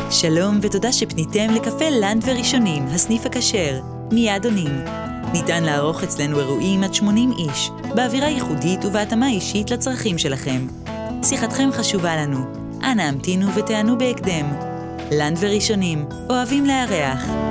שלום ותודה שפניתם לקפה לנד וראשונים, הסניף הכשר. מיד עונים. ניתן לערוך אצלנו אירועים עד 80 איש, באווירה ייחודית ובהתאמה אישית לצרכים שלכם. שיחתכם חשובה לנו. אנא המתינו ותענו בהקדם. לנד וראשונים, אוהבים לארח.